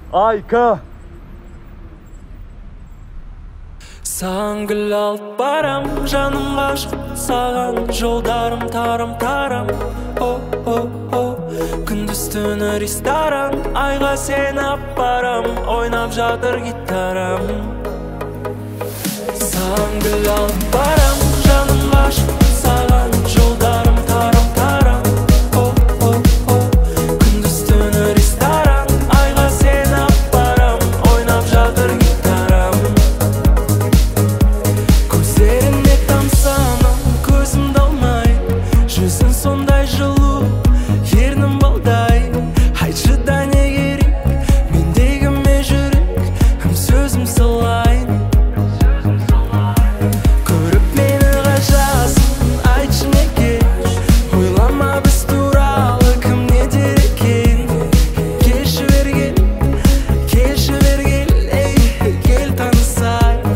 Айка. Саған гүл алып барам, жаным ғашық саған, жолдарым тарам-тарам. О, күндіз түні ресторан, айға сен апарам, ойнап жатыр гитарам. Саған гүл алып барам, жаным ғашық саған, жолдарым тарам-тарам. О, күндіз түні ресторан, айға сен апарам, ойнап жатыр гитарам. Көздеріне тамсанам, көзімді алмай, жүзің сондай жылу, ернің балдай. Айтшы да не керек, мендегі ме жүрек, сөзім салайын. Көріп мені ғажасын, айтшы неге, ойлама біз туралы кім не дер екен. Келші бергел, ей, кел танысайық.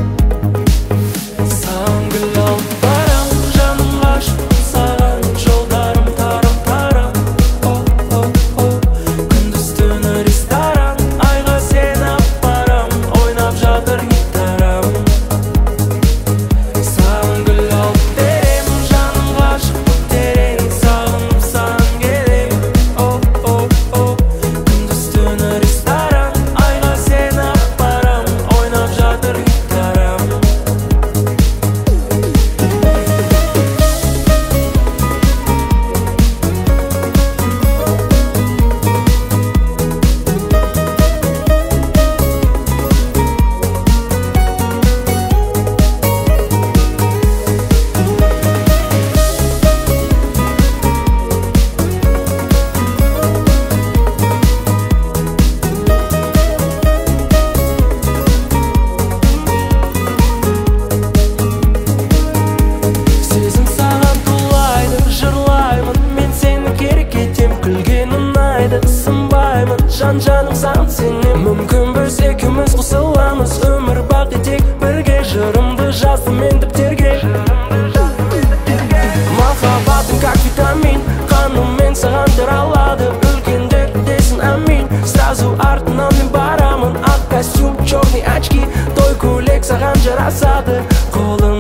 Саған гүл алып барам, жаным ғашық саған, жолдарым тарам-тарам. О, күндіз түні ресторан, айға сен апарам, ойнап жатыр гитарам. Саған гүл алып берем, жаным ғашық терең, сағынып саған келем. О, күндіз түні ресторан, айға сен апарам, ойнап жатыр гитарам. Сезім саған тулайды, жырлаймын, мен сені керек етем, күлген ұнайды, сынбаймын, жан-жаным саған сенем. Мүмкін біз екеуміз қосыламыз, өмір бақи тек бірге, жырымды жаздым мен дәптерге. Махаббатым как витамин, қаныммен саған таралады, үлкендер десін амин. Сразу артынан мен барамын, ақ костюм, черный очки, той көйлек саған жарасады, қолың